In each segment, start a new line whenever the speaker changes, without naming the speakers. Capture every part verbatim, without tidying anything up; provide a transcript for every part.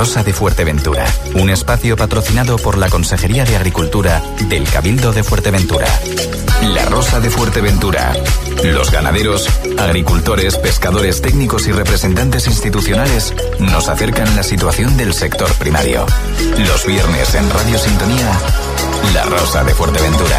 Rosa de Fuerteventura, un espacio patrocinado por la Consejería de Agricultura del Cabildo de Fuerteventura. La Rosa de Fuerteventura. Los ganaderos, agricultores, pescadores, técnicos y representantes institucionales nos acercan la situación del sector primario. Los viernes en Radio Sintonía, La Rosa de Fuerteventura.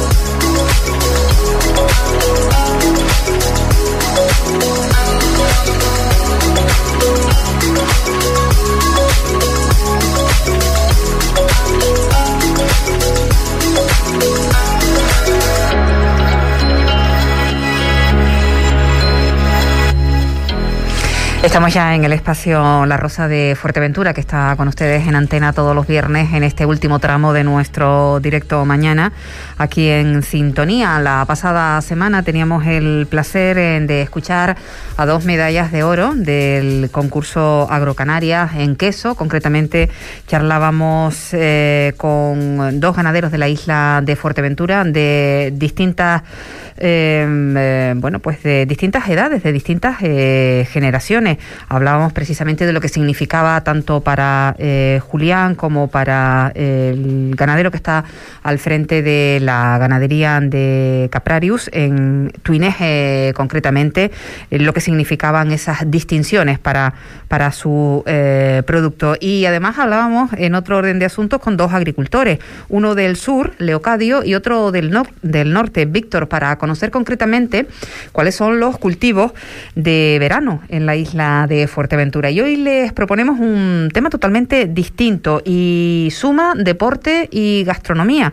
Estamos ya en el espacio La Rosa de Fuerteventura, que está con ustedes en antena todos los viernes en este último tramo de nuestro directo mañana aquí en Sintonía. La pasada semana teníamos el placer de escuchar a dos medallas de oro del concurso Agrocanarias en queso. Concretamente charlábamos eh, con dos ganaderos de la isla de Fuerteventura de distintas eh, eh, bueno pues de distintas edades, de distintas eh, generaciones. Hablábamos precisamente de lo que significaba tanto para eh, Julián como para eh, el ganadero que está al frente de la ganadería de Caprarius, en Tuineje concretamente, eh, lo que significaban esas distinciones para, para su eh, producto. Y además hablábamos en otro orden de asuntos con dos agricultores, uno del sur, Leocadio, y otro del, no, del norte, Víctor, para conocer concretamente cuáles son los cultivos de verano en la isla de Fuerteventura. Y hoy les proponemos un tema totalmente distinto y suma deporte y gastronomía.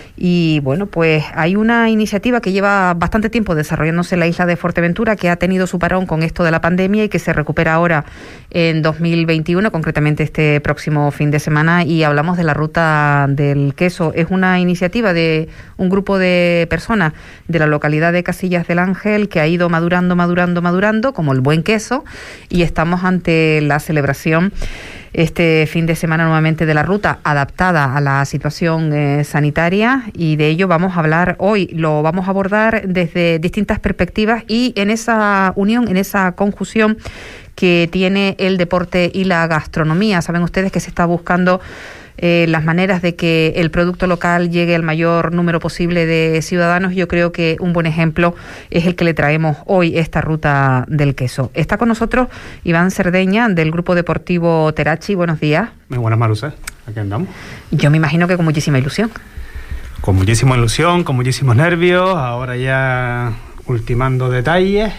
Y bueno, pues hay una iniciativa que lleva bastante tiempo desarrollándose en la isla de Fuerteventura, que ha tenido su parón con esto de la pandemia y que se recupera ahora en dos mil veintiuno, concretamente este próximo fin de semana, y hablamos de la Ruta del Queso. Es una iniciativa de un grupo de personas de la localidad de Casillas del Ángel que ha ido madurando, madurando, madurando, como el buen queso, y estamos ante la celebración este fin de semana nuevamente de la ruta, adaptada a la situación eh, sanitaria, y de ello vamos a hablar hoy. Lo vamos a abordar desde distintas perspectivas y en esa unión, en esa conjunción que tiene el deporte y la gastronomía. Saben ustedes que se está buscando Eh, las maneras de que el producto local llegue al mayor número posible de ciudadanos. Yo creo que un buen ejemplo es el que le traemos hoy, esta Ruta del Queso. Está con nosotros Iván Cerdeña, del Grupo Deportivo Terachi. Buenos días.
Muy buenas, Marusa. Aquí andamos.
Yo me imagino que con muchísima ilusión.
Con muchísima ilusión, con muchísimos nervios, ahora ya ultimando detalles,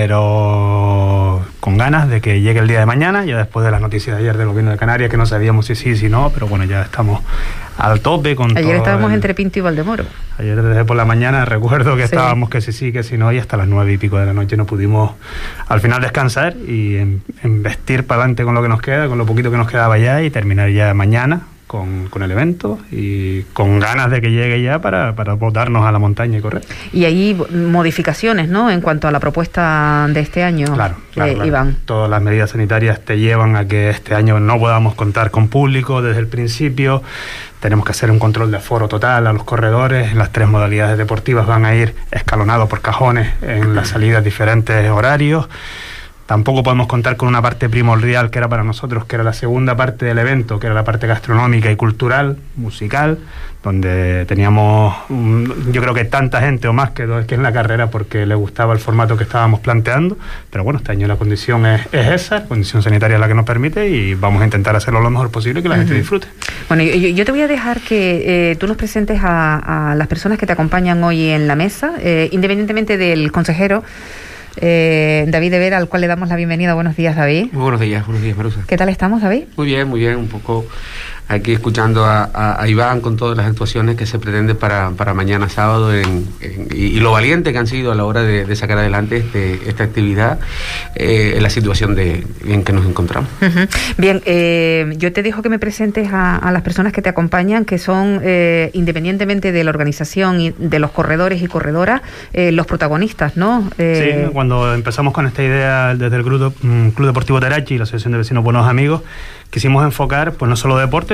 pero con ganas de que llegue el día de mañana, ya después de las noticias de ayer del gobierno de Canarias, que no sabíamos si sí, si no, pero bueno, ya estamos al tope con
ayer
todo. Ayer
estábamos
el...
entre Pinto y Valdemoro.
Ayer desde por la mañana recuerdo que sí. Estábamos que sí, sí, que si no, y hasta las nueve y pico de la noche no pudimos al final descansar y en, en vestir para adelante con lo que nos queda, con lo poquito que nos quedaba ya, y terminar ya mañana Con, con el evento y con ganas de que llegue ya para, para botarnos a la montaña y correr.
Y hay modificaciones, ¿no?, en cuanto a la propuesta de este año.
Claro, claro,
eh,
claro.
Iván.
Todas las medidas sanitarias te llevan a que este año no podamos contar con público desde el principio. Tenemos que hacer un control de aforo total a los corredores. Las tres modalidades deportivas van a ir escalonados por cajones en las salidas diferentes horarios. Tampoco podemos contar con una parte primordial que era para nosotros, que era la segunda parte del evento, que era la parte gastronómica y cultural, musical, donde teníamos, yo creo que tanta gente o más que, que en la carrera, porque le gustaba el formato que estábamos planteando. Pero bueno, este año la condición es, es esa, la condición sanitaria es la que nos permite, y vamos a intentar hacerlo lo mejor posible y que la uh-huh. gente disfrute.
Bueno, yo, yo te voy a dejar que eh, tú nos presentes a, a las personas que te acompañan hoy en la mesa, eh, independientemente del consejero Eh, David de Vera, al cual le damos la bienvenida. Buenos días, David.
Muy buenos días, buenos días, Marusa.
¿Qué tal estamos, David?
Muy bien, muy bien, un poco aquí escuchando a, a, a Iván con todas las actuaciones que se pretende para, para mañana sábado en, en, y, y lo valiente que han sido a la hora de, de sacar adelante este, esta actividad eh, en la situación de, en que nos encontramos.
Uh-huh. Bien, eh, yo te dejo que me presentes a, a las personas que te acompañan, que son, eh, independientemente de la organización y de los corredores y corredoras, eh, los protagonistas, ¿no?
Eh, sí, cuando empezamos con esta idea desde el Club, Club Deportivo Terachi y la Asociación de Vecinos Buenos Amigos, quisimos enfocar pues no solo deporte,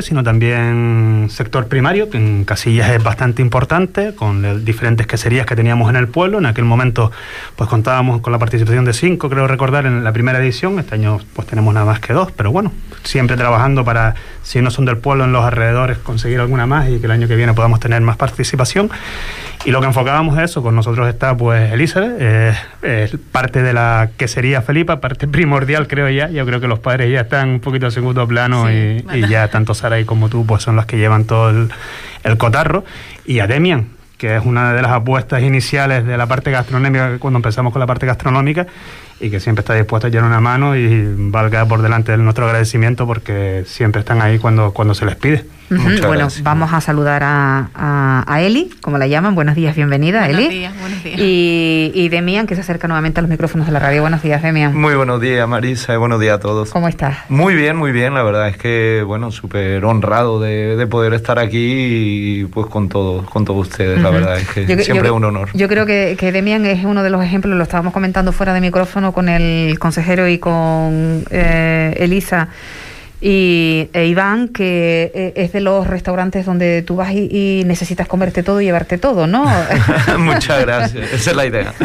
sino también sector primario, que en Casillas es bastante importante, con diferentes queserías que teníamos en el pueblo. En aquel momento pues contábamos con la participación de cinco, creo recordar, en la primera edición. Este año pues tenemos nada más que dos, pero bueno, siempre trabajando para, si no son del pueblo, en los alrededores, conseguir alguna más y que el año que viene podamos tener más participación. Y lo que enfocábamos es eso. Con nosotros está pues Elizabeth, eh, es parte de la quesería Felipa, parte primordial, creo ya. Yo creo que los padres ya están un poquito en segundo plano, sí, y, y ya tanto Saray como tú pues son los que llevan todo el, el cotarro. Y a Demian, que es una de las apuestas iniciales de la parte gastronómica cuando empezamos con la parte gastronómica, y que siempre está dispuesto a echar una mano y valga por delante de nuestro agradecimiento porque siempre están ahí cuando, cuando se les pide.
Uh-huh. Bueno, gracias. Vamos a saludar a, a, a Eli, como la llaman. Buenos días, bienvenida,
buenos
Eli.
Días, buenos días.
Y, y Demian, que se acerca nuevamente a los micrófonos de la radio. Buenos días, Demian.
Muy buenos días, Marisa, y buenos días a todos.
¿Cómo estás?
Muy bien, muy bien. La verdad es que, bueno, súper honrado de, de poder estar aquí y pues con todos, con todos ustedes. Uh-huh. La verdad es que yo, siempre
yo,
es un honor.
Yo creo que, que Demian es uno de los ejemplos, lo estábamos comentando fuera de micrófono con el consejero y con eh, Elisa y e Iván, que eh, es de los restaurantes donde tú vas y, y necesitas comerte todo y llevarte todo, ¿no?
Muchas gracias, esa es la idea.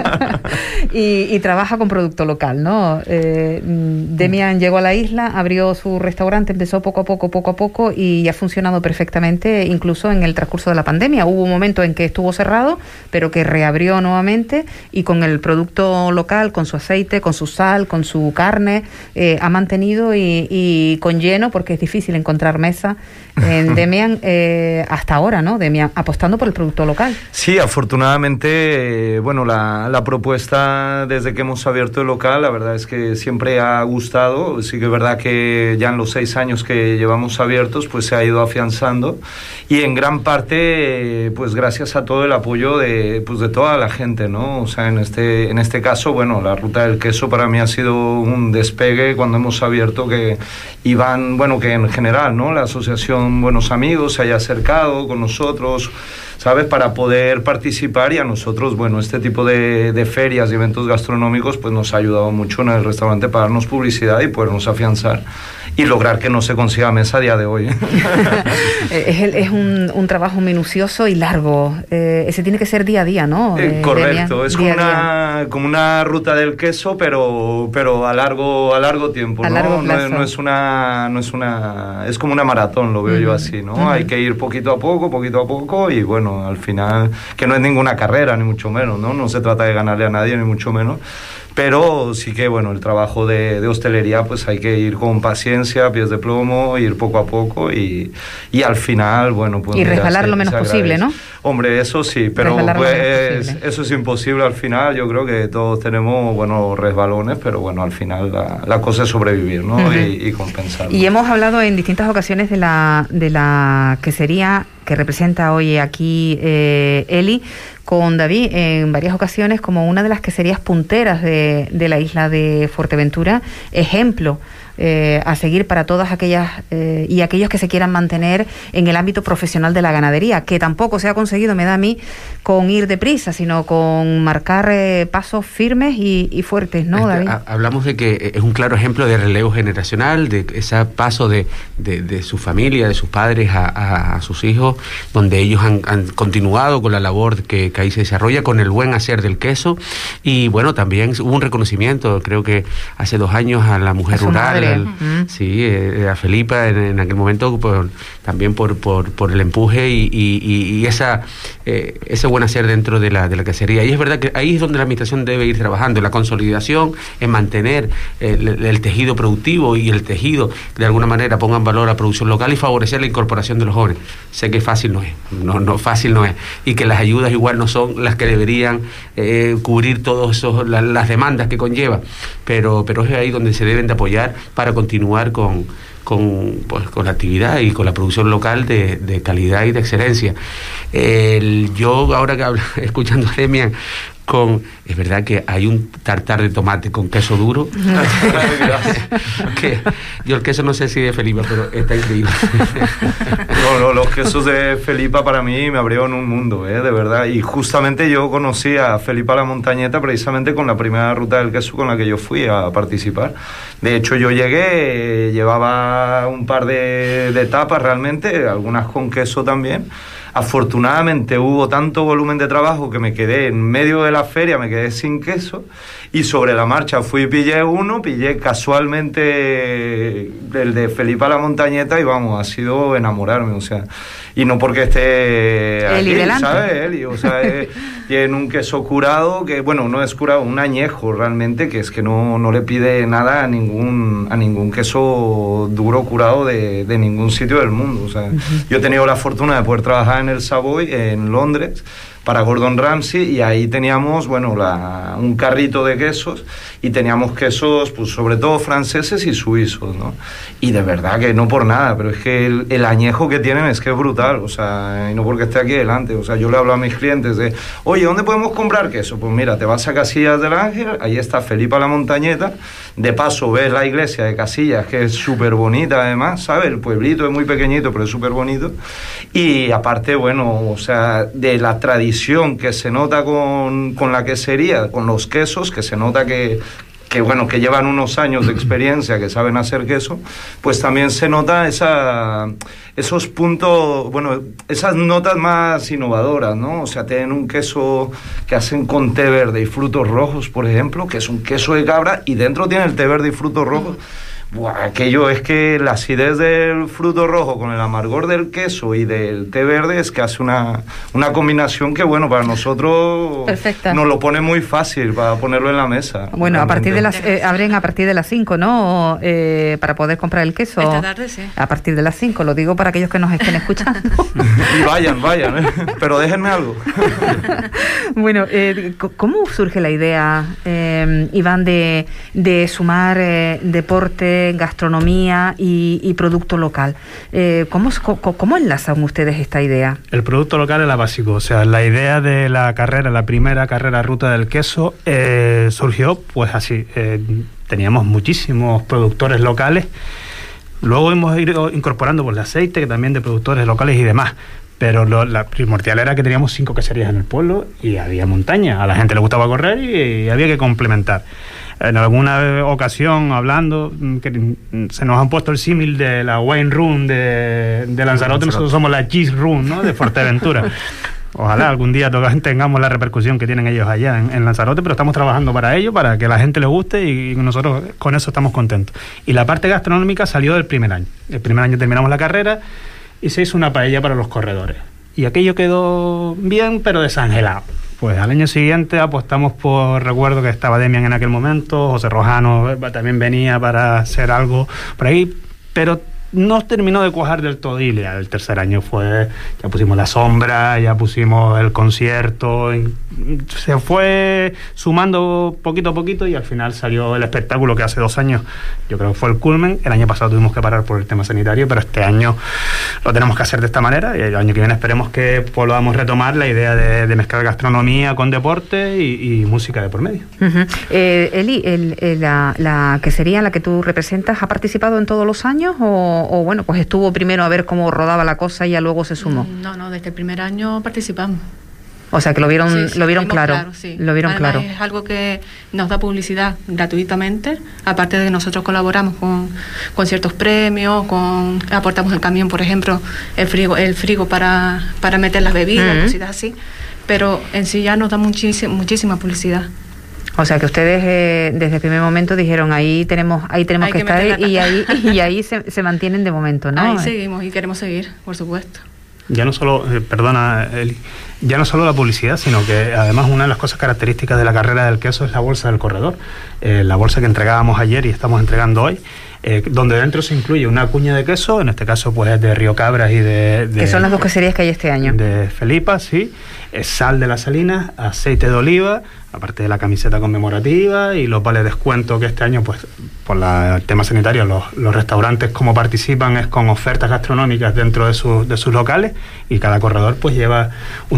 y, y trabaja con producto local, ¿no? Eh, Demian llegó a la isla, abrió su restaurante, empezó poco a poco, poco a poco y ha funcionado perfectamente, incluso en el transcurso de la pandemia. Hubo un momento en que estuvo cerrado, pero que reabrió nuevamente y con el producto local, con su aceite, con su sal, con su carne, eh, ha mantenido y, y con lleno, porque es difícil encontrar mesa en Demian eh, hasta ahora, ¿no? Demian, apostando por el producto local.
Sí, afortunadamente, eh, bueno, la, la propuesta desde que hemos abierto el local, la verdad es que siempre ha gustado. Sí que es verdad que ya en los seis años que llevamos abiertos, pues se ha ido afianzando y en gran parte, eh, pues gracias a todo el apoyo de, pues de toda la gente, ¿no? O sea, en este, en este caso, bueno, la Ruta del Queso para mí ha sido un despegue cuando hemos abierto, que Iván, bueno, que en general, ¿no? La asociación Buenos Amigos se haya acercado con nosotros, ¿sabes? Para poder participar, y a nosotros, bueno, este tipo de, de ferias y eventos gastronómicos pues nos ha ayudado mucho en el restaurante para darnos publicidad y podernos afianzar y lograr que no se consiga mesa a día de hoy.
es el, es un, un trabajo minucioso y largo. Eh, ese tiene que ser día a día, ¿no?
Eh, correcto, es como una, como una ruta del queso, pero, pero a largo, a largo tiempo,
a
¿no?
Largo plazo.
No, no es una, no es una, es como una maratón, lo veo uh-huh. yo así, ¿no? Uh-huh. Hay que ir poquito a poco, poquito a poco, y bueno, al final, que no es ninguna carrera, ni mucho menos, ¿no? No se trata de ganarle a nadie, ni mucho menos. Pero sí que, bueno, el trabajo de, de hostelería, pues hay que ir con paciencia, pies de plomo, ir poco a poco y, y al final, bueno, pues...
Y resbalar se, lo menos posible, ¿no?
Hombre, eso sí, pero pues eso es imposible al final. Yo creo que todos tenemos, bueno, resbalones, pero bueno, al final la, la cosa es sobrevivir, ¿no? Uh-huh. y, y compensar.
Y hemos hablado en distintas ocasiones de la, de la quesería que representa hoy aquí eh, Eli, con David en varias ocasiones como una de las queserías punteras de, de la isla de Fuerteventura, ejemplo eh, a seguir para todas aquellas eh, y aquellos que se quieran mantener en el ámbito profesional de la ganadería, que tampoco se ha conseguido, me da a mí, con ir deprisa, sino con marcar eh, pasos firmes y, y fuertes, ¿no, David?
Hablamos de que es un claro ejemplo de relevo generacional, de ese paso de, de, de su familia, de sus padres a, a, a sus hijos, donde ellos han, han continuado con la labor que, que ahí se desarrolla, con el buen hacer del queso. Y bueno, también hubo un reconocimiento, creo que hace dos años, a la mujer rural, al, uh-huh. sí, eh, a Felipa en, en aquel momento, por, también por, por, por el empuje y, y, y esa, eh, ese buen hacer dentro de la, de la quesería. Y es verdad que ahí es donde la administración debe ir trabajando, la consolidación, en mantener el, el tejido productivo y el tejido, de alguna manera, ponga en valor la producción local y favorecer la incorporación de los jóvenes. Sé que fácil no es, no, no fácil no es, y que las ayudas igual no son las que deberían eh, cubrir todas la, las demandas que conlleva, pero, pero es ahí donde se deben de apoyar para continuar con, con, pues, con la actividad y con la producción local de, de calidad y de excelencia. El, yo ahora que hablo, escuchando a Demian, con... Es verdad que hay un tartar de tomate con queso duro. que yo el queso no sé si de Felipa, pero está increíble.
No, no, los quesos de Felipa para mí me abrieron un mundo, ¿eh? De verdad. Y justamente yo conocí a Felipa la Montañeta precisamente con la primera ruta del queso con la que yo fui a participar. De hecho, yo llegué, llevaba un par de, de tapas realmente, algunas con queso también. Afortunadamente hubo tanto volumen de trabajo que me quedé en medio de la feria, me quedé sin queso, y sobre la marcha fui y pillé uno, pillé casualmente el de Felipa la Montañeta y vamos, ha sido enamorarme, o sea, y no porque esté aquí, ¿sabes? Eli, o sea, es, tiene un queso curado que, bueno, no es curado, un añejo realmente, que es que no, no le pide nada a ningún, a ningún queso duro curado de, de ningún sitio del mundo, o sea, uh-huh. Yo he tenido la fortuna de poder trabajar en el Savoy, en Londres, para Gordon Ramsay, y ahí teníamos, bueno, la, un carrito de quesos, y teníamos quesos, pues sobre todo franceses y suizos, ¿no? Y de verdad que no por nada, pero es que el, el añejo que tienen es que es brutal, o sea, y no porque esté aquí delante, o sea, yo le hablo a mis clientes de, oye, ¿dónde podemos comprar queso? Pues mira, te vas a Casillas del Ángel, ahí está Felipa la Montañeta, de paso ves la iglesia de Casillas, que es súper bonita además, ¿sabes? El pueblito es muy pequeñito, pero es súper bonito, y aparte, bueno, o sea, de la tradición que se nota con, con la quesería, con los quesos, que se nota que, que, bueno, que llevan unos años de experiencia, que saben hacer queso, pues también se nota esa, esos puntos, bueno, esas notas más innovadoras, ¿no? O sea, tienen un queso que hacen con té verde y frutos rojos, por ejemplo, que es un queso de cabra, y dentro tiene el té verde y frutos rojos. Buah, aquello es que la acidez del fruto rojo con el amargor del queso y del té verde es que hace una, una combinación que, bueno, para nosotros Perfecta. Nos lo pone muy fácil para ponerlo en la mesa.
Bueno, realmente. a partir de las eh, abren a partir de las cinco, ¿no? Eh, para poder comprar el queso.
Esta tarde, sí.
A partir de las cinco, lo digo para aquellos que nos estén escuchando.
Y vayan, vayan, ¿eh? Pero déjenme algo.
Bueno, eh, ¿cómo surge la idea, eh, Iván, de, de sumar eh, deporte, gastronomía y, y producto local? Eh, ¿cómo, cómo, ¿Cómo enlazan ustedes esta idea?
El producto local es la básico, o sea, la idea de la carrera, la primera carrera Ruta del Queso, eh, surgió pues así, eh, teníamos muchísimos productores locales, luego hemos ido incorporando pues el aceite, que también de productores locales y demás, pero lo, la primordial era que teníamos cinco queserías en el pueblo y había montaña, a la gente le gustaba correr y, y había que complementar. En alguna ocasión, hablando, que se nos han puesto el símil de la wine room de, de Lanzarote, nosotros somos la cheese room, ¿no?, de Fuerteventura. Ojalá algún día tengamos la repercusión que tienen ellos allá en, en Lanzarote, pero estamos trabajando para ello, para que a la gente le guste, y nosotros con eso estamos contentos. Y la parte gastronómica salió del primer año. El primer año terminamos la carrera y se hizo una paella para los corredores. Y aquello quedó bien, pero desangelado. Pues al año siguiente apostamos por, recuerdo que estaba Demian en aquel momento, José Rojano también venía para hacer algo por ahí, pero no terminó de cuajar del todo, y el tercer año fue, ya pusimos la sombra, ya pusimos el concierto, se fue sumando poquito a poquito y al final salió el espectáculo que hace dos años, yo creo que fue el culmen. El año pasado tuvimos que parar por el tema sanitario, pero este año lo tenemos que hacer de esta manera, y el año que viene esperemos que podamos retomar la idea de, de mezclar gastronomía con deporte y, y música de por medio.
Uh-huh. eh, Eli, el, el, la, la quesería en la que tú representas, ¿ha participado en todos los años o O, o bueno, pues estuvo primero a ver cómo rodaba la cosa y ya luego se sumó?
No, no, desde el primer año participamos.
O sea, que lo vieron,
sí, sí,
lo vieron claro.
claro sí.
Lo vieron
Además,
claro.
Es algo que nos da publicidad gratuitamente, aparte de que nosotros colaboramos con, con ciertos premios, con aportamos el camión, por ejemplo, el frigo, el frigo para, para meter las bebidas, uh-huh. cositas así, pero en sí ya nos da muchísima, muchísima publicidad.
O sea, que ustedes eh, desde el primer momento dijeron, ahí tenemos ahí tenemos que, que estar y ahí y ahí se, se mantienen de momento, ¿no?
Ahí seguimos y queremos seguir, por supuesto.
Ya no solo, eh, perdona, Eli, ya no solo la publicidad, sino que además una de las cosas características de la carrera del queso es la bolsa del corredor. Eh, la bolsa que entregábamos ayer y estamos entregando hoy, eh, donde dentro se incluye una cuña de queso, en este caso pues de Río Cabras y de... de
que son las dos queserías que hay este año.
De Felipa, sí. Es sal de las Salinas, aceite de oliva, aparte de la camiseta conmemorativa y los vales de descuento que este año, pues por la, el tema sanitario, los, los restaurantes como participan es con ofertas gastronómicas dentro de, su, de sus locales, y cada corredor pues lleva un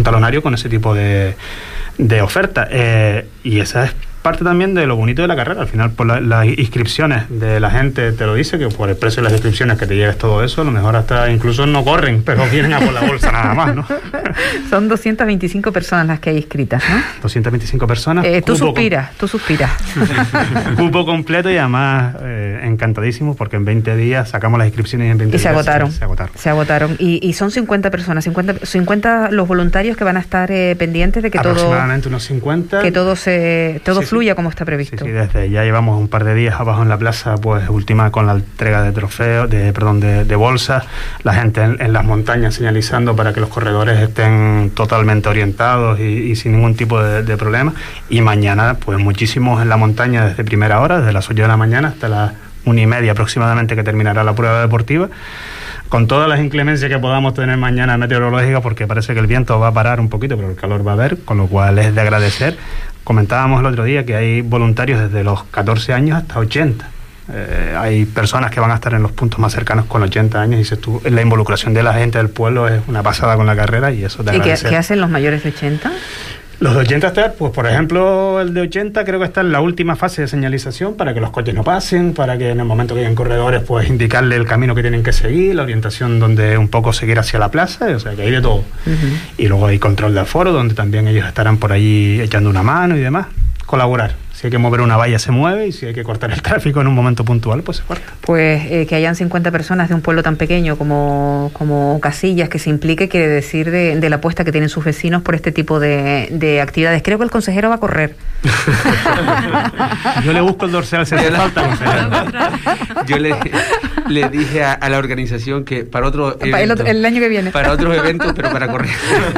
talonario con ese tipo de, de oferta. Eh, y esa es parte también de lo bonito de la carrera. Al final, por la, las inscripciones de la gente te lo dice, que por el precio de las inscripciones que te lleves todo eso, a lo mejor hasta incluso no corren, pero vienen a por la bolsa nada más, ¿no?
Son doscientas veinticinco personas las que hay inscritas, ¿no?
doscientas veinticinco personas.
Eh, tú suspiras, con... tú suspiras.
Cupo completo y además eh, encantadísimo porque en veinte días sacamos las inscripciones y en veinte
y se
días
agotaron,
se, se agotaron.
Se agotaron. Y, y son cincuenta personas, cincuenta, cincuenta los voluntarios que van a estar eh, pendientes de que todo...
Aproximadamente unos cincuenta.
Que todo, se, todo
sí,
fluya
sí.
como está previsto.
Sí, sí, desde ya llevamos un par de días abajo en la plaza, pues última con la entrega de trofeos, de perdón, de, de bolsas, la gente en, en las montañas señalizando para que los corredores estén totalmente orientados y, y sin ningún tipo de, de problema. Y mañana, pues muchísimos en la montaña desde primera hora, desde las ocho de la mañana hasta las una y media aproximadamente que terminará la prueba deportiva, con todas las inclemencias que podamos tener mañana meteorológicas, porque parece que el viento va a parar un poquito, pero el calor va a haber, con lo cual es de agradecer. Comentábamos el otro día que hay voluntarios desde los catorce años hasta ochenta. Eh, hay personas que van a estar en los puntos más cercanos con ochenta años y dices tú, la involucración de la gente del pueblo es una pasada con la carrera y eso te
¿Y qué,
qué
hacen los mayores de ochenta?
Los de ochenta está, pues por ejemplo, el de ochenta creo que está en la última fase de señalización para que los coches no pasen, para que en el momento que hayan corredores, pues indicarle el camino que tienen que seguir, la orientación donde un poco seguir hacia la plaza, o sea que hay de todo. Uh-huh. Y luego hay control de aforo, donde también ellos estarán por allí echando una mano y demás. Colaborar. Si hay que mover una valla se mueve y si hay que cortar el tráfico en un momento puntual, pues se corta.
Pues eh, que hayan cincuenta personas de un pueblo tan pequeño como, como Casillas, que se implique, quiere decir de, de la apuesta que tienen sus vecinos por este tipo de, de actividades. Creo que el consejero va a correr.
Yo le busco el dorsal si hace falta, consejero.
Yo le, le dije a, a la organización que para otro evento,
el, otro, el año que viene.
Para otros eventos, pero para correr.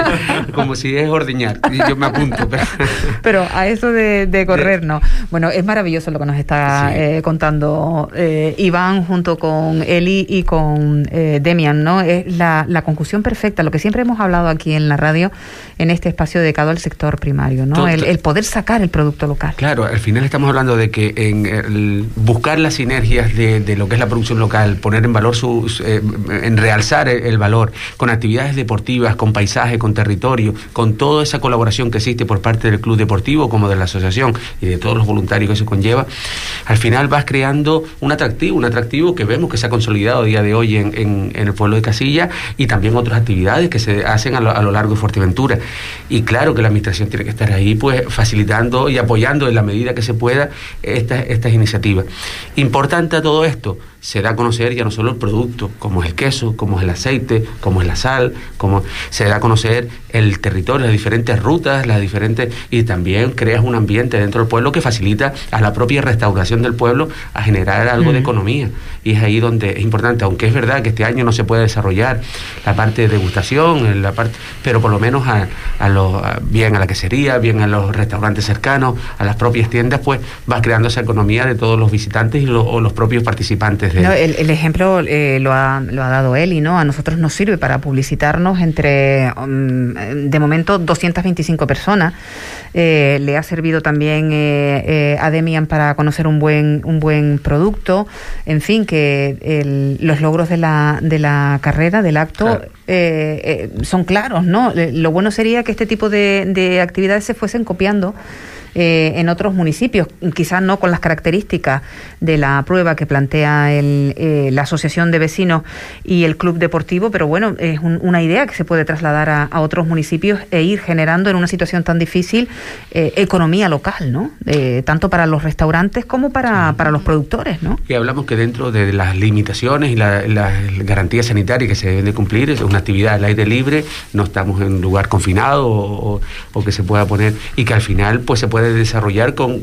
Como si es ordeñar. Yo me apunto. Pero,
pero a eso de, de correr, no. Bueno, es maravilloso lo que nos está sí. eh, contando eh, Iván junto con Eli y con eh, Demian, ¿no? Es la, la conjunción perfecta, lo que siempre hemos hablado aquí en la radio, en este espacio dedicado al sector primario, ¿no? El, el poder sacar el producto local.
Claro, al final estamos hablando de que en el buscar las sinergias de, de lo que es la producción local, poner en valor sus, eh, en realzar el, el valor, con actividades deportivas, con paisaje, con territorio, con toda esa colaboración que existe por parte del club deportivo como de la asociación y de todos los voluntarios que se conlleva, al final vas creando un atractivo, un atractivo que vemos que se ha consolidado a día de hoy en, en, en el pueblo de Casillas y también otras actividades que se hacen a lo, a lo largo de Fuerteventura. Y claro que la administración tiene que estar ahí pues facilitando y apoyando en la medida que se pueda estas, estas iniciativas. Importante a todo esto, se da a conocer ya no solo el producto, como es el queso, como es el aceite, como es la sal, como se da a conocer el territorio, las diferentes rutas, las diferentes, y también creas un ambiente dentro del pueblo que facilita a la propia restauración del pueblo a generar algo mm. de economía. Y es ahí donde es importante, aunque es verdad que este año no se puede desarrollar la parte de degustación, la parte, pero por lo menos a, a los, a, bien a la quesería, bien a los restaurantes cercanos, a las propias tiendas, pues vas creando esa economía de todos los visitantes y lo, o los propios participantes.
No, el, el ejemplo eh, lo, ha, lo ha dado Eli, ¿no? A nosotros nos sirve para publicitarnos entre, um, de momento, doscientas veinticinco personas. Eh, le ha servido también eh, eh, a Demian para conocer un buen un buen producto. En fin, que el, los logros de la, de la carrera, del acto, claro. eh, eh, son claros, ¿no? Lo bueno sería que este tipo de, de actividades se fuesen copiando Eh, en otros municipios, quizás no con las características de la prueba que plantea el, eh, la Asociación de Vecinos y el Club Deportivo, pero bueno, es un, una idea que se puede trasladar a, a otros municipios e ir generando en una situación tan difícil eh, economía local, ¿no? Eh, tanto para los restaurantes como para, para los productores, ¿no?
Y hablamos que dentro de las limitaciones y las la garantías sanitarias que se deben de cumplir, es una actividad al aire libre, no estamos en un lugar confinado o, o, o que se pueda poner, y que al final pues se puede de desarrollar con,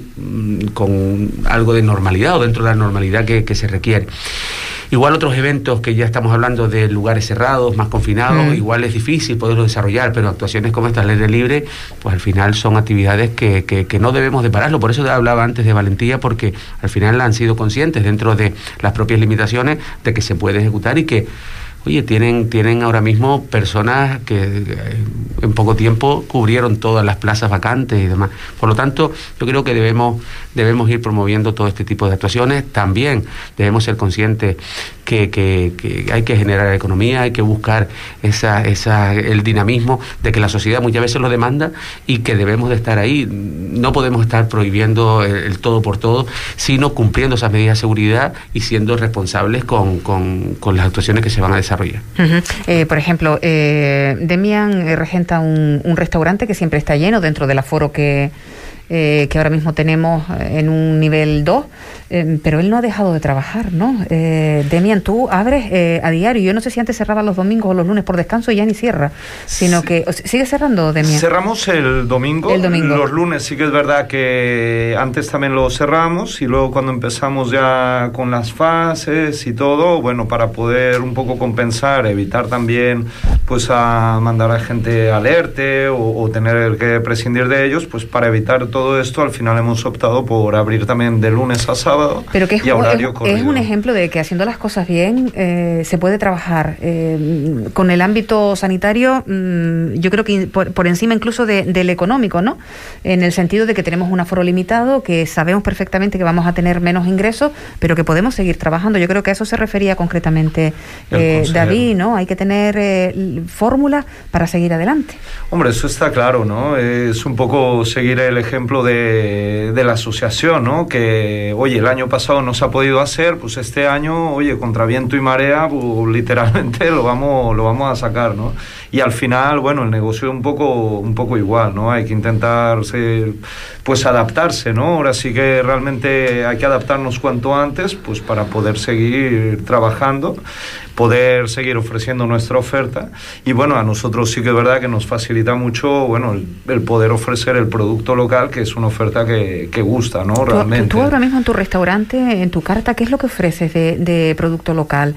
con algo de normalidad o dentro de la normalidad que, que se requiere. Igual otros eventos que ya estamos hablando de lugares cerrados, más confinados, mm. igual es difícil poderlo desarrollar, pero actuaciones como esta al aire libre, pues al final son actividades que, que, que no debemos de pararlo. Por eso te hablaba antes de valentía, porque al final han sido conscientes dentro de las propias limitaciones de que se puede ejecutar y que Oye, tienen, tienen ahora mismo personas que en poco tiempo cubrieron todas las plazas vacantes y demás. Por lo tanto, yo creo que debemos, debemos ir promoviendo todo este tipo de actuaciones. También debemos ser conscientes que, que, que hay que generar economía, hay que buscar esa, esa, el dinamismo de que la sociedad muchas veces lo demanda y que debemos de estar ahí. No podemos estar prohibiendo el, el todo por todo, sino cumpliendo esas medidas de seguridad y siendo responsables con, con, con las actuaciones que se van a desarrollar.
Uh-huh. Eh, por ejemplo, eh, Demian regenta un, un restaurante que siempre está lleno dentro del aforo que, eh, que ahora mismo tenemos en un nivel dos, eh, pero él no ha dejado de trabajar, ¿no? Eh, Demian, tú abres eh, a diario. Yo no sé si antes cerraba los domingos o los lunes por descanso y ya ni cierra, sino que... ¿Sigue cerrando, Demian?
Cerramos el domingo.
El domingo.
Los lunes sí que es verdad que antes también lo cerramos y luego cuando empezamos ya con las fases y todo, bueno, para poder un poco compensar, evitar también pues a mandar a gente al ERTE o, o tener que prescindir de ellos, pues para evitar todo esto al final hemos optado por abrir también de lunes a sábado.
Pero que es,
y a horario
es,
corrido.
Es un ejemplo de que haciendo las cosas bien eh, se puede trabajar eh, con el ámbito sanitario, mmm, yo creo que por, por encima incluso de, del económico, ¿no? En el sentido de que tenemos un aforo limitado, que sabemos perfectamente que vamos a tener menos ingresos, pero que podemos seguir trabajando. Yo creo que a eso se refería concretamente eh, David, ¿no? Hay que tener eh, fórmulas para seguir adelante.
Hombre, eso está claro, ¿no? Es un poco seguir el ejemplo de, de la asociación, ¿no? Que, oye, el año pasado no se ha podido hacer, pues este año, oye, contra viento y marea, pues literalmente lo vamos, lo vamos a sacar, ¿no? Y al final, bueno, el negocio es un poco, un poco igual, ¿no? Hay que intentar ser, pues adaptarse, ¿no? Ahora sí que realmente hay que adaptarnos cuanto antes, pues para poder seguir trabajando, poder seguir ofreciendo nuestra oferta. Y bueno, a nosotros sí que es verdad que nos facilita mucho, bueno, el, el poder ofrecer el producto local, que es una oferta que, que gusta, ¿no? Realmente.
Tú, tú ahora mismo en tu restaurante, en tu carta, ¿qué es lo que ofreces de, de producto local?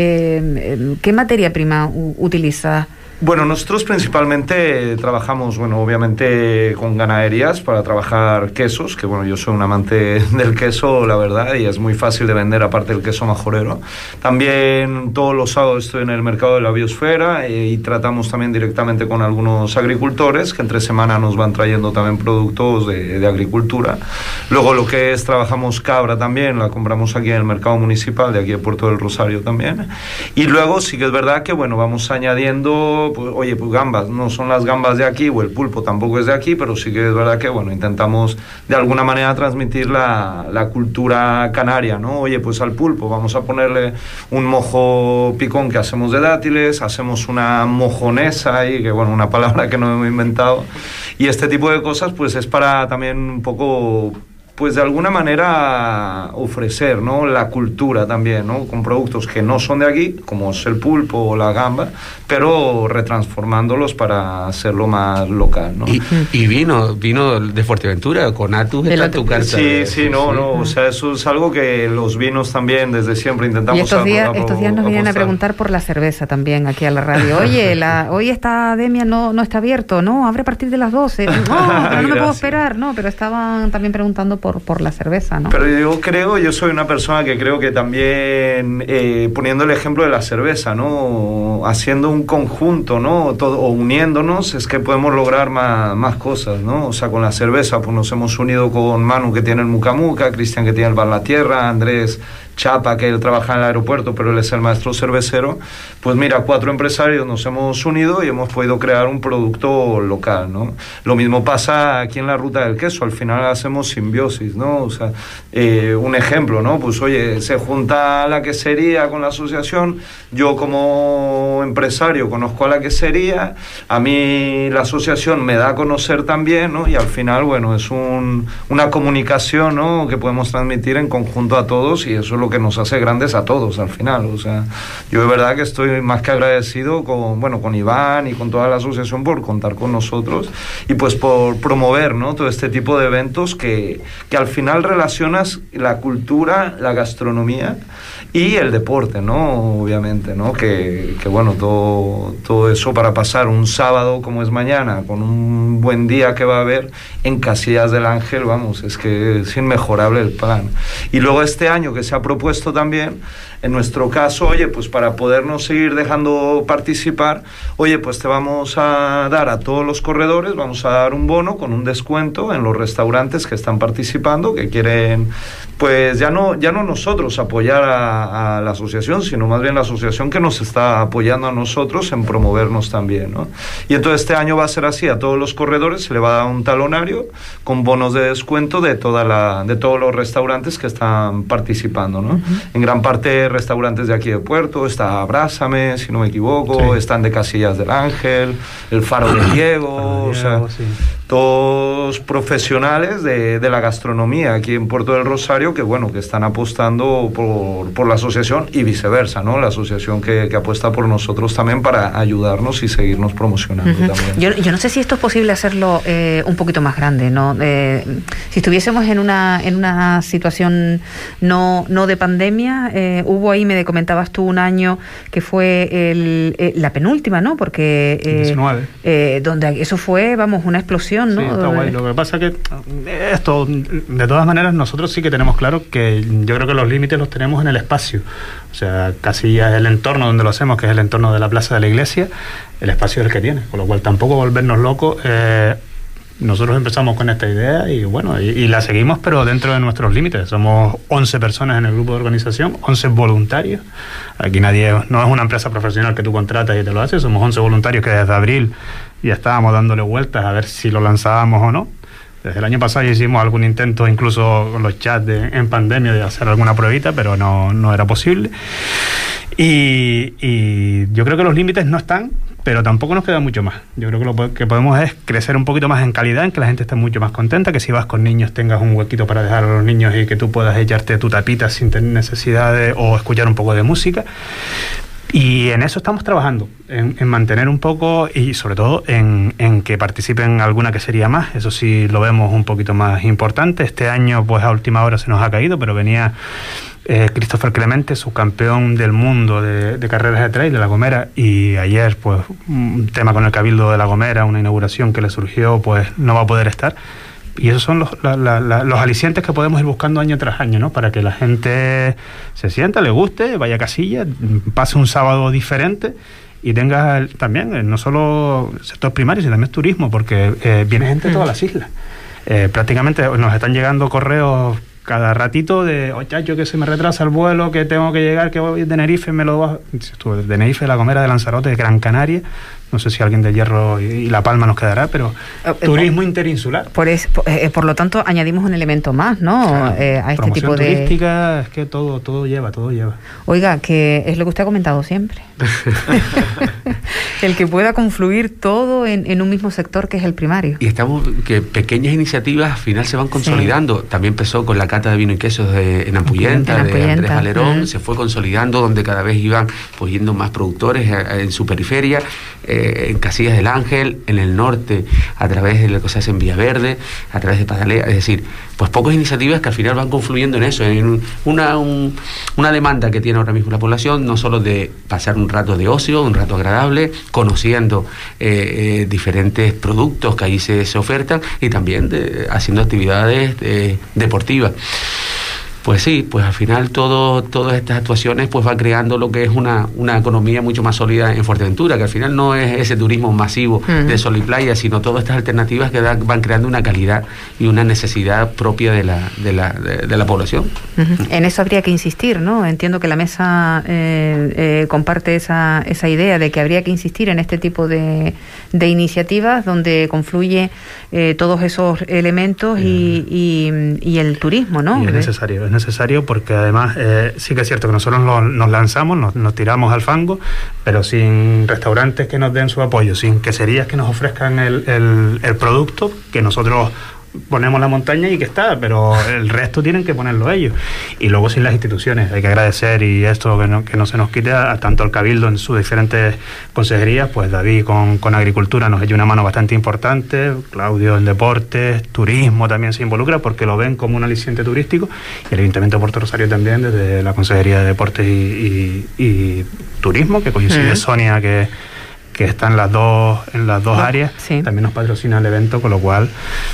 Eh, ¿Qué materia prima u- utilizas?
Bueno, nosotros principalmente trabajamos, bueno, obviamente con ganaderías para trabajar quesos, que bueno, yo soy un amante del queso, la verdad, y es muy fácil de vender, aparte del queso majorero. También todos los sábados estoy en el mercado de la biosfera eh, y tratamos también directamente con algunos agricultores que entre semana nos van trayendo también productos de, de agricultura. Luego lo que es, trabajamos cabra también, la compramos aquí en el mercado municipal de aquí de Puerto del Rosario también. Y luego sí que es verdad que, bueno, vamos añadiendo pues, oye, pues gambas, no son las gambas de aquí, o el pulpo tampoco es de aquí, pero sí que es verdad que, bueno, intentamos de alguna manera transmitir la, la cultura canaria, ¿no? Oye, pues al pulpo vamos a ponerle un mojo picón que hacemos de dátiles, hacemos una mojonesa ahí, que bueno, una palabra que no hemos inventado, y este tipo de cosas, pues es para también un poco... pues de alguna manera ofrecer, ¿no?, la cultura también, ¿no?, con productos que no son de aquí, como es el pulpo o la gamba, pero retransformándolos para hacerlo más local, ¿no?
Y, y vino, vino de Fuerteventura, con Atus está en tu carta.
Sí, sí, no, no, o sea, eso es algo que los vinos también desde siempre intentamos...
Y estos días,
a, a,
estos días nos
a
vienen a
apostar.
preguntar por la cerveza también aquí a la radio. Oye, la, hoy esta Demian no, no está abierto, no, abre a partir de las doce. No, pero no me puedo esperar, no, pero estaban también preguntando por Por, por la cerveza, ¿no?
Pero yo creo, yo soy una persona que creo que también, eh, poniendo el ejemplo de la cerveza, ¿no?, haciendo un conjunto, ¿no?, todo, o uniéndonos, es que podemos lograr más, más cosas, ¿no? O sea, con la cerveza, pues nos hemos unido con Manu, que tiene el Muca Muca, Cristian, que tiene el Bar La Tierra, Andrés Chapa, que él trabaja en el aeropuerto, pero él es el maestro cervecero. Pues mira, cuatro empresarios nos hemos unido y hemos podido crear un producto local, ¿no? Lo mismo pasa aquí en la Ruta del Queso, al final hacemos simbiosis, ¿no? O sea, eh, un ejemplo, ¿no? Pues oye, se junta la quesería con la asociación, yo como empresario conozco a la quesería, a mí la asociación me da a conocer también, ¿no? Y al final, bueno, es un, una comunicación, ¿no?, que podemos transmitir en conjunto a todos, y eso es lo que nos hace grandes a todos al final. O sea, yo de verdad que estoy más que agradecido con, bueno, con Iván y con toda la asociación por contar con nosotros y pues por promover, ¿no?, todo este tipo de eventos que, que al final relacionas la cultura, la gastronomía y el deporte, ¿no?, obviamente, ¿no?, que, que bueno, todo, todo eso para pasar un sábado como es mañana, con un buen día que va a haber en Casillas del Ángel, vamos, es que es inmejorable el plan. Y luego este año que se ha propuesto propuesto también, en nuestro caso, oye, pues para podernos seguir dejando participar, oye, pues te vamos a dar a todos los corredores, vamos a dar un bono con un descuento en los restaurantes que están participando, que quieren, pues ya no, ya no nosotros apoyar a, a la asociación, sino más bien la asociación que nos está apoyando a nosotros en promovernos también, ¿no? Y entonces este año va a ser así, a todos los corredores se le va a dar un talonario con bonos de descuento de toda la, de todos los restaurantes que están participando, ¿no? Uh-huh. En gran parte restaurantes de aquí de Puerto, está Abrázame, si no me equivoco, sí. Están de Casillas del Ángel, el Faro de Diego, o sea, sí. Todos profesionales de, de la gastronomía aquí en Puerto del Rosario que, bueno, que están apostando por, por la asociación y viceversa, ¿no? La asociación que, que apuesta por nosotros también para ayudarnos y seguirnos promocionando uh-huh. también.
Yo, yo no sé si esto es posible hacerlo eh, un poquito más grande, ¿no? Eh, si estuviésemos en una en una situación no, no de pandemia, eh, hubo ahí, me comentabas tú, un año que fue el, eh, la penúltima, ¿no? Porque eh,
diecinueve.
Eh, donde eso fue, vamos, una explosión, ¿no?
Sí, está guay. Lo que pasa es que esto, de todas maneras, nosotros sí que tenemos claro que yo creo que los límites los tenemos en el espacio. O sea, Casillas es el entorno donde lo hacemos, que es el entorno de la plaza de la iglesia, el espacio es el que tiene, con lo cual tampoco volvernos locos. Eh, nosotros empezamos con esta idea y bueno, y, y la seguimos, pero dentro de nuestros límites. Somos once personas en el grupo de organización, once voluntarios. Aquí nadie, no es una empresa profesional que tú contratas y te lo haces, somos once voluntarios que desde abril ya estábamos dándole vueltas a ver si lo lanzábamos o no. Desde el año pasado ya hicimos algún intento, incluso con los chats de, en pandemia, de hacer alguna pruebita, pero no, no era posible. Y, y yo creo que los límites no están, pero tampoco nos queda mucho más. Yo creo que lo que podemos es crecer un poquito más en calidad, en que la gente esté mucho más contenta, que si vas con niños tengas un huequito para dejar a los niños y que tú puedas echarte tu tapita sin tener necesidad de, o escuchar un poco de música. Y en eso estamos trabajando, en, en mantener un poco y sobre todo en, en que participen alguna que sería más. Eso sí lo vemos un poquito más importante. Este año pues a última hora se nos ha caído, pero venía eh, Christopher Clemente, subcampeón del mundo de, de carreras de trail de La Gomera, y ayer pues un tema con el Cabildo de La Gomera, una inauguración que le surgió, pues no va a poder estar. Y esos son los, la, la, la, los alicientes que podemos ir buscando año tras año, ¿no? Para que la gente se sienta, le guste, vaya a Casillas, pase un sábado diferente y tenga el, también no solo sector primario, sino también turismo, porque eh, viene gente de todas las islas. Eh, prácticamente nos están llegando correos cada ratito de, oye, yo que se me retrasa el vuelo, que tengo que llegar, que voy de Tenerife, me lo vas... Estuve de Tenerife, de La Gomera, de Lanzarote, de Gran Canaria. No sé si alguien de Hierro y La Palma nos quedará, pero eh, turismo eh, interinsular.
Por, es, por, eh, por lo tanto, añadimos un elemento más, ¿no? Claro, eh, a este tipo de...
turística, es que todo, todo lleva, todo lleva.
Oiga, que es lo que usted ha comentado siempre. El que pueda confluir todo en, en un mismo sector, que es el primario.
Y estamos, que pequeñas iniciativas al final se van consolidando. Sí. También empezó con la cata de vino y quesos de, en Ampullenta, en Ampullenta, de Andrés Valerón, uh-huh. Se fue consolidando, donde cada vez iban pues yendo más productores a, en su periferia. Eh, en Casillas del Ángel, en el norte, a través de lo que se hace en Villaverde, a través de Padalea, es decir, pues pocas iniciativas que al final van confluyendo en eso, en una, un, una demanda que tiene ahora mismo la población, no solo de pasar un rato de ocio, un rato agradable, conociendo eh, eh, diferentes productos que ahí se, se ofertan y también de, haciendo actividades eh, deportivas. Pues sí, pues al final todo, todas estas actuaciones pues van creando lo que es una, una economía mucho más sólida en Fuerteventura, que al final no es ese turismo masivo uh-huh. de sol y playa, sino todas estas alternativas que da, van creando una calidad y una necesidad propia de la, de la, de, de la población.
Uh-huh. En eso habría que insistir, ¿no? Entiendo que la mesa eh, eh, comparte esa, esa idea de que habría que insistir en este tipo de, de iniciativas donde confluye eh, todos esos elementos y, y, y el turismo, ¿no?
Y es necesario, es necesario porque además eh, sí que es cierto que nosotros nos, nos lanzamos, nos, nos tiramos al fango, pero sin restaurantes que nos den su apoyo, sin queserías que nos ofrezcan el, el, el producto que nosotros ponemos la montaña y que está, pero el resto tienen que ponerlo ellos. Y luego sin las instituciones, hay que agradecer, y esto que no, que no se nos quite, a, a tanto al Cabildo en sus diferentes consejerías, pues David con, con Agricultura nos echa una mano bastante importante, Claudio en Deportes, Turismo también se involucra porque lo ven como un aliciente turístico, y el Ayuntamiento de Puerto Rosario también, desde la Consejería de Deportes y, y, y Turismo, que coincide uh-huh. Sonia, que que está en las dos, en las dos oh, áreas, sí. También nos patrocina el evento, con lo cual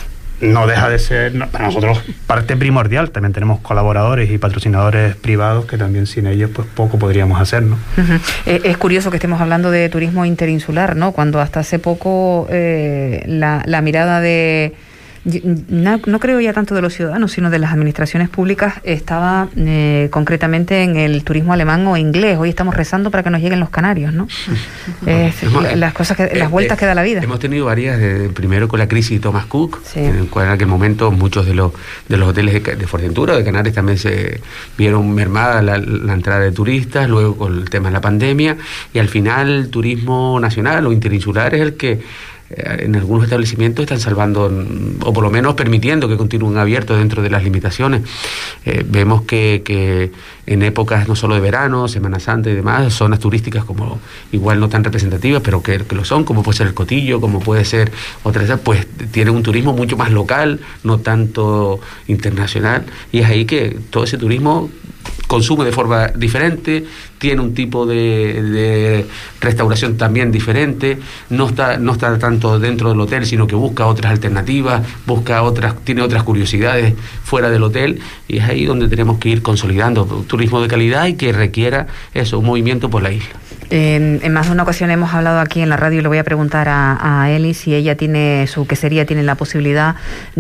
no deja de ser, no, para nosotros, parte primordial. También tenemos colaboradores y patrocinadores privados que también sin ellos pues poco podríamos hacer, ¿no?
Uh-huh. Eh, es curioso que estemos hablando de turismo interinsular, ¿no? Cuando hasta hace poco eh, la, la mirada de... No, no creo ya tanto de los ciudadanos, sino de las administraciones públicas, estaba eh, concretamente en el turismo alemán o inglés. Hoy estamos rezando para que nos lleguen los canarios, ¿no? eh,
hemos,
las cosas que, las vueltas eh, que da la vida.
Hemos tenido varias, de, primero con la crisis de Thomas Cook,
sí.
en el cual en aquel momento muchos de los de los hoteles de, de Fuerteventura, de Canarias, también se vieron mermada la, la entrada de turistas, luego con el tema de la pandemia, y al final el turismo nacional o interinsular es el que en algunos establecimientos están salvando, o por lo menos permitiendo que continúen abiertos dentro de las limitaciones. Eh, vemos que, que en épocas no solo de verano, Semana Santa y demás, zonas turísticas como igual no tan representativas, pero que, que lo son, como puede ser el Cotillo, como puede ser otras, pues tienen un turismo mucho más local, no tanto internacional, y es ahí que todo ese turismo consume de forma diferente, tiene un tipo de, de restauración también diferente, no está, no está tanto dentro del hotel, sino que busca otras alternativas, busca otras, tiene otras curiosidades fuera del hotel, y es ahí donde tenemos que ir consolidando turismo de calidad y que requiera eso, un movimiento por la isla.
En, en más de una ocasión hemos hablado aquí en la radio, y le voy a preguntar a, a Eli si ella tiene, su quesería tiene la posibilidad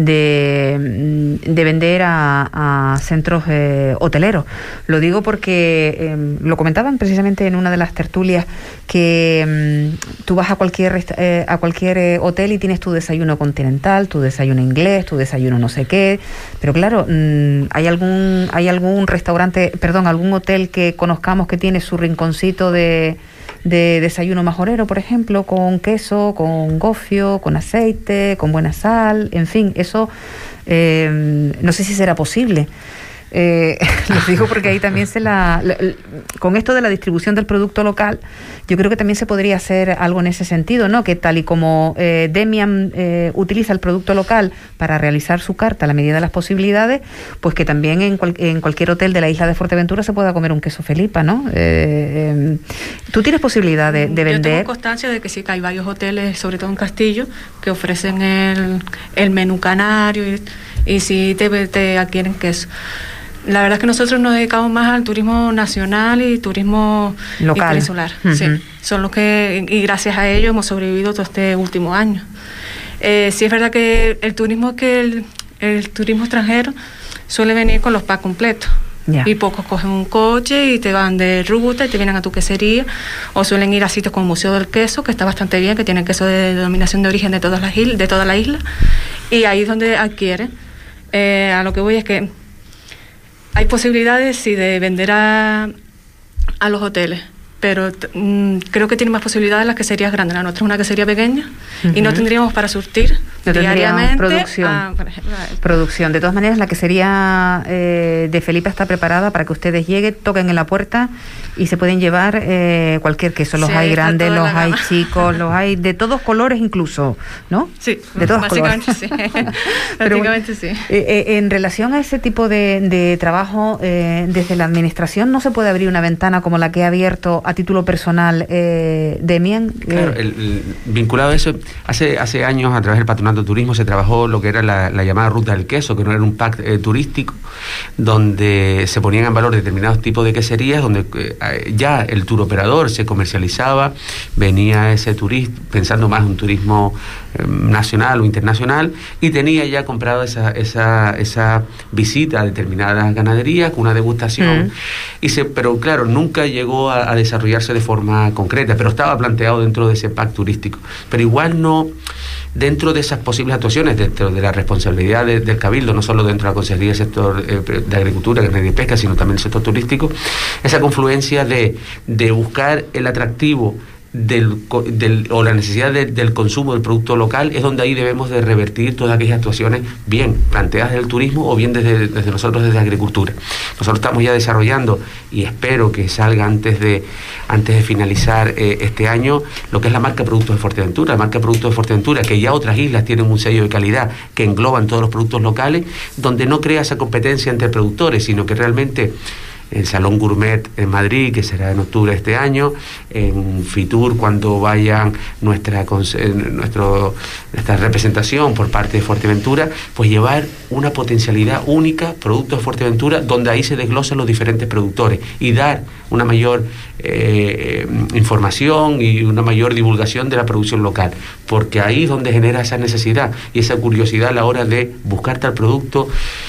de, de vender a, a centros eh, hoteleros. Lo digo porque eh, lo comentaban precisamente en una de las tertulias, que eh, tú vas a cualquier, eh, a cualquier eh, hotel y tienes tu desayuno continental, tu desayuno inglés, tu desayuno no sé qué, pero claro, mm, hay algún, hay algún restaurante, perdón, algún hotel que conozcamos que tiene su rinconcito de de desayuno majorero, por ejemplo, con queso, con gofio, con aceite, con buena sal, en fin, eso eh, no sé si será posible. Eh, les digo porque ahí también se la, la... Con esto de la distribución del producto local, yo creo que también se podría hacer algo en ese sentido, ¿no? Que tal y como eh, Demian eh, utiliza el producto local para realizar su carta a la medida de las posibilidades, pues que también en, cual, en cualquier hotel de la isla de Fuerteventura se pueda comer un queso Felipa, ¿no? Eh, eh, ¿Tú tienes posibilidad de, de vender?
Yo tengo constancia de que sí, que hay varios hoteles, sobre todo en Castillo, que ofrecen el, el menú canario y, y sí te, te adquieren queso. La verdad es que nosotros nos dedicamos más al turismo nacional y turismo
local,
interinsular.
Uh-huh.
Sí, son los que, y gracias a ellos hemos sobrevivido todo este último año. Eh, sí es verdad que el turismo que el, el turismo extranjero suele venir con los packs completos. Yeah. Y pocos cogen un coche y te van de ruta y te vienen a tu quesería, o suelen ir a sitios como el Museo del Queso, que está bastante bien, que tiene queso de denominación de origen de todas las islas, de toda la isla, y ahí es donde adquieren. Eh, a lo que voy es que hay posibilidades, sí, de vender a, a los hoteles, pero mm, creo que tiene más posibilidades las queserías grandes. La nuestra es una quesería pequeña, uh-huh, y no tendríamos para surtir
no
diariamente
producción.
A, por ejemplo, a,
producción. De todas maneras, la quesería eh, de Felipa está preparada para que ustedes lleguen, toquen en la puerta y se pueden llevar eh, cualquier queso. Los sí, hay grandes, los hay gama. chicos, los hay de todos colores incluso, ¿no?
Sí,
de todos
básicamente
colores.
sí. Básicamente sí.
Eh, eh, en relación a ese tipo de, de trabajo, eh, desde la administración no se puede abrir una ventana como la que ha abierto a título personal eh, Demian.
Claro, el, el, vinculado a eso, hace, hace años a través del Patronato de Turismo se trabajó lo que era la, la llamada Ruta del Queso, que no era un pack eh, turístico, donde se ponían en valor determinados tipos de queserías, donde eh, ya el turoperador se comercializaba, venía ese turista pensando más en un turismo eh, nacional o internacional, y tenía ya comprado esa, esa, esa visita a determinadas ganaderías con una degustación, mm. y se, pero claro, nunca llegó a, a desarrollarse de forma concreta, pero estaba planteado dentro de ese pack turístico, pero igual no dentro de esas posibles actuaciones, dentro de la responsabilidad de, del Cabildo, no solo dentro de la Consejería del Sector eh, de Agricultura, Ganadería y Pesca, sino también el sector turístico, esa confluencia de, de buscar el atractivo Del, del, o la necesidad de, del consumo del producto local, es donde ahí debemos de revertir todas aquellas actuaciones bien planteadas desde el turismo o bien desde, desde nosotros desde agricultura. Nosotros estamos ya desarrollando, y espero que salga antes de antes de finalizar eh, este año, lo que es la marca Productos de Fuerteventura, la marca Productos de Fuerteventura, que ya otras islas tienen un sello de calidad que engloban todos los productos locales, donde no crea esa competencia entre productores, sino que realmente el Salón Gourmet en Madrid, que será en octubre de este año, en Fitur cuando vayan nuestra, nuestro, nuestra representación por parte de Fuerteventura, pues llevar una potencialidad única, productos de Fuerteventura, donde ahí se desglosan los diferentes productores y dar una mayor eh, información y una mayor divulgación de la producción local, porque ahí es donde genera esa necesidad y esa curiosidad a la hora de buscar tal producto.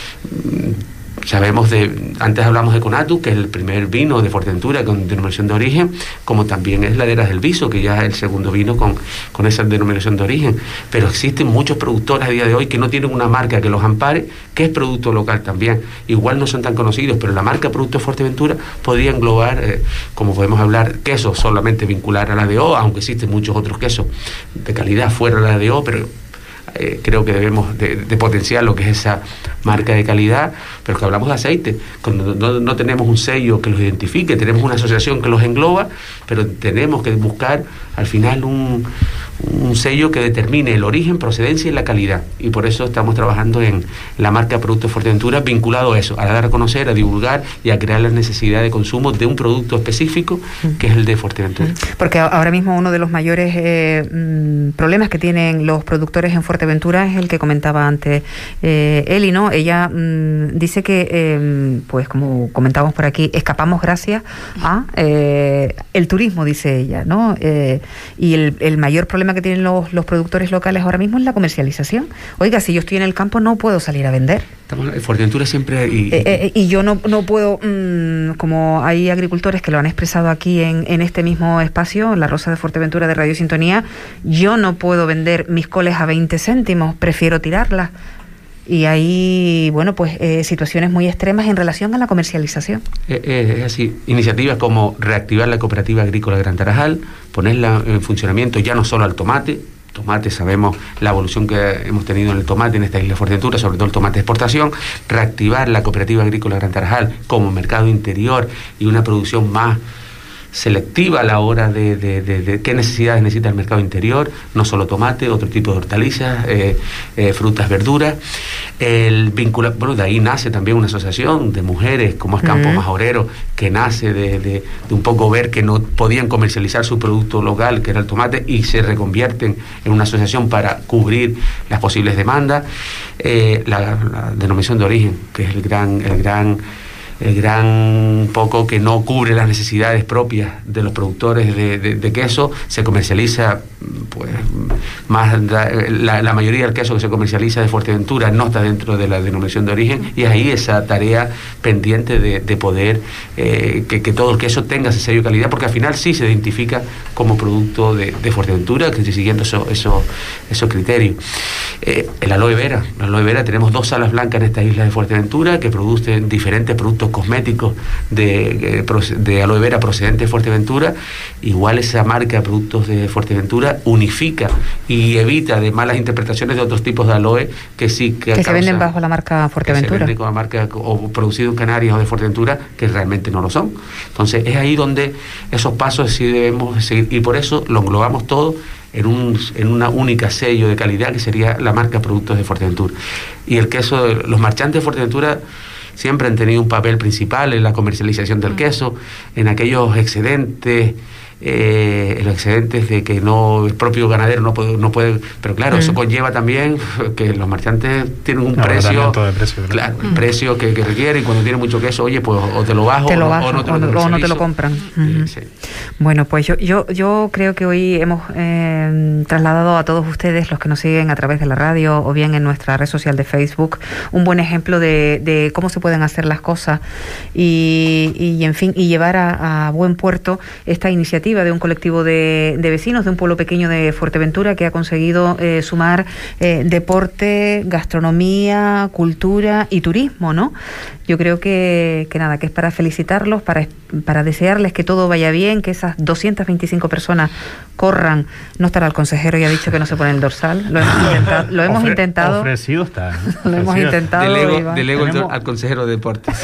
Sabemos de, antes hablamos de Conatu, que es el primer vino de Fuerteventura con denominación de origen, como también es Laderas del Viso, que ya es el segundo vino con, con esa denominación de origen. Pero existen muchos productores a día de hoy que no tienen una marca que los ampare, que es producto local también. Igual no son tan conocidos, pero la marca Producto Fuerteventura podría englobar, eh, como podemos hablar, quesos solamente vincular a la D O, aunque existen muchos otros quesos de calidad fuera de la D O, pero Eh, creo que debemos de, de potenciar lo que es esa marca de calidad. Pero que hablamos de aceite, cuando no, no tenemos un sello que los identifique, tenemos una asociación que los engloba, pero tenemos que buscar al final un, un sello que determine el origen, procedencia y la calidad, y por eso estamos trabajando en la marca Producto Fuerteventura, vinculado a eso, a dar a conocer, a divulgar y a crear la necesidad de consumo de un producto específico que es el de Fuerteventura.
Porque ahora mismo uno de los mayores eh, problemas que tienen los productores en Fuerteventura es el que comentaba antes eh, Eli, ¿no? Ella mmm, dice que, eh, pues como comentábamos por aquí, escapamos gracias a eh, el turismo, dice ella, ¿no? Eh, y el, el mayor problema que tienen los, los productores locales ahora mismo es la comercialización. Oiga, si yo estoy en el campo no puedo salir a vender.
Estamos en Fuerteventura siempre... Y,
eh, eh, y yo no, no puedo, mmm, como hay agricultores que lo han expresado aquí en, en este mismo espacio, La Rosa de Fuerteventura de Radio Sintonía, yo no puedo vender mis coles a veinte céntimos, prefiero tirarlas. Y hay, bueno, pues eh, situaciones muy extremas en relación a la comercialización.
Eh, eh, es así, iniciativas como reactivar la cooperativa agrícola Gran Tarajal, ponerla en funcionamiento ya no solo al tomate. Tomate, sabemos la evolución que hemos tenido en el tomate en esta isla de Fuerteventura, sobre todo el tomate de exportación, reactivar la cooperativa agrícola Gran Tarajal como mercado interior y una producción más selectiva a la hora de, de, de, de qué necesidades necesita el mercado interior, no solo tomate, otro tipo de hortalizas, eh, eh, frutas, verduras. El vincula, bueno, de ahí nace también una asociación de mujeres, como es Campo uh-huh. Majorero, que nace de, de, de un poco ver que no podían comercializar su producto local, que era el tomate, y se reconvierten en una asociación para cubrir las posibles demandas. Eh, la, la denominación de origen, que es el gran... El gran el gran poco que no cubre las necesidades propias de los productores de, de, de queso, se comercializa, pues más la, la mayoría del queso que se comercializa de Fuerteventura no está dentro de la denominación de origen, y es ahí esa tarea pendiente de, de poder eh, que, que todo el queso tenga ese sello de calidad, porque al final sí se identifica como producto de, de Fuerteventura, que siguiendo esos eso, eso criterios. Eh, el aloe vera, el aloe vera, tenemos dos salas blancas en esta isla de Fuerteventura que producen diferentes productos cosméticos de, de aloe vera procedente de Fuerteventura. Igual esa marca de productos de Fuerteventura unifica y evita de malas interpretaciones de otros tipos de aloe que sí que,
que causa, se venden bajo la marca Fuerteventura, que se venden
con la marca o producido en Canarias o de Fuerteventura, que realmente no lo son. Entonces es ahí donde esos pasos sí debemos seguir, y por eso lo englobamos todo en un en una única sello de calidad que sería la marca Productos de Fuerteventura. Y el queso, los marchantes de Fuerteventura siempre han tenido un papel principal en la comercialización del queso, en aquellos excedentes, eh, los excedentes de que no el propio ganadero no puede, no puede pero claro, mm. eso conlleva también que los marchantes tienen un no, precio, de precio claro, mm. el precio que, que requiere, y cuando tiene mucho queso, oye, pues o te lo bajo,
te lo
o,
bajo
o no te
o,
lo,
o no te lo compran. Uh-huh. Sí. Bueno, pues yo, yo, yo creo que hoy hemos eh, trasladado a todos ustedes, los que nos siguen a través de la radio o bien en nuestra red social de Facebook, un buen ejemplo de, de cómo se pueden hacer las cosas y, y en fin, y llevar a, a buen puerto esta iniciativa de un colectivo de, de vecinos de un pueblo pequeño de Fuerteventura que ha conseguido eh, sumar eh, deporte, gastronomía, cultura y turismo, ¿no? Yo creo que, que nada, que es para felicitarlos, para, para desearles que todo vaya bien, que esas doscientas veinticinco personas corran. No estará el consejero, ya ha dicho que no se pone el dorsal. Lo hemos intentado. Lo hemos
Ofre,
intentado.
Ofrecido está. ¿no?
Lo
ofrecido
hemos intentado.
Delego, delego el, al consejero de deportes.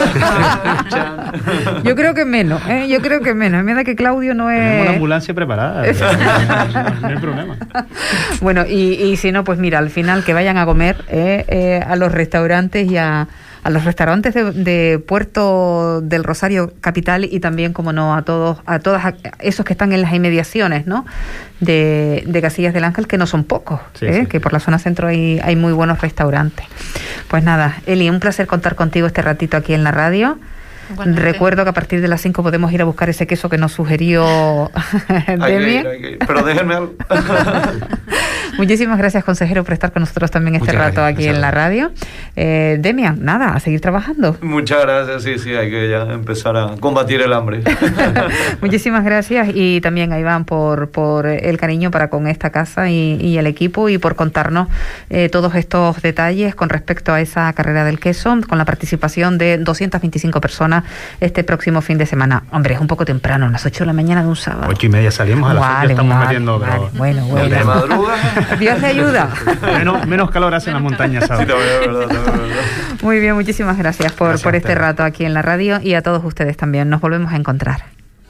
Yo creo que menos, ¿eh? Yo creo que menos. Me da que Claudio no es...
Tenemos una ambulancia preparada. No, no hay problema.
Bueno, y, y si no, pues mira, al final que vayan a comer eh, eh, a los restaurantes y a a los restaurantes de, de Puerto del Rosario capital y también, como no, a todos, a todos esos que están en las inmediaciones, ¿no?, de, de Casillas del Ángel, que no son pocos, sí, ¿eh? Sí. Que por la zona centro hay, hay muy buenos restaurantes. Pues nada, Eli, un placer contar contigo este ratito aquí en la radio. Igualmente. Recuerdo que a partir de las cinco podemos ir a buscar ese queso que nos sugirió Demian.
Pero déjenme algo.
Muchísimas gracias, consejero, por estar con nosotros también este Muchas rato gracias, aquí en la radio. Eh, Demian, nada, a seguir trabajando.
Muchas gracias, sí, sí, hay que ya empezar a combatir el hambre.
Muchísimas gracias, y también a Iván por, por el cariño para con esta casa y, y el equipo, y por contarnos eh, todos estos detalles con respecto a esa carrera del queso, con la participación de doscientas veinticinco personas este próximo fin de semana. Hombre, es un poco temprano, a las ocho de la mañana de un sábado.
Ocho y media salimos, a las
vale,
ocho estamos
vale,
metiendo...
Vale,
pero...
bueno, bueno.
¿De madruga?
Dios le ayuda.
Menos, menos calor hace en la montaña, ¿sabes?
Sí, también, verdad, también, verdad.
Muy bien, muchísimas gracias por,
gracias
por este rato aquí en la radio, y a todos ustedes también. Nos volvemos a encontrar.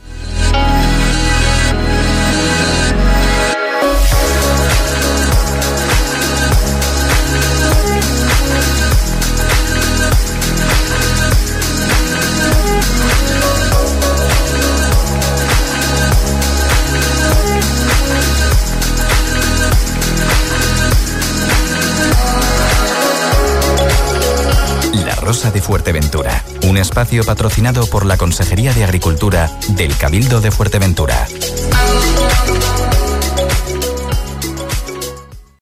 Rosa de Fuerteventura, un espacio patrocinado por la Consejería de Agricultura del Cabildo de Fuerteventura.